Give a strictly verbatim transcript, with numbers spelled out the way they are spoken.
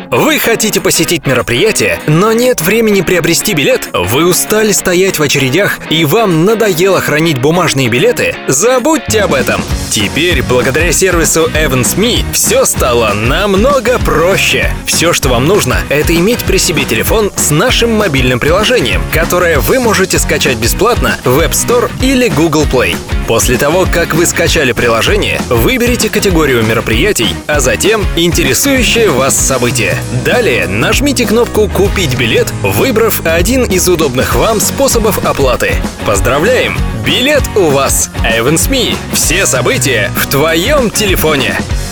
Вы хотите посетить мероприятие, но нет времени приобрести билет? Вы устали стоять в очередях и вам надоело хранить бумажные билеты? Забудьте об этом! Теперь, благодаря сервису Evans.me, все стало намного проще. Все, что вам нужно, это иметь при себе телефон с нашим мобильным приложением, которое вы можете скачать бесплатно в App Store или Google Play. После того, как вы скачали приложение, выберите категорию мероприятий, а затем интересующее вас событие. Далее нажмите кнопку «Купить билет», выбрав один из удобных вам способов оплаты. Поздравляем! Билет у вас! Evans.me. Все события в твоем телефоне!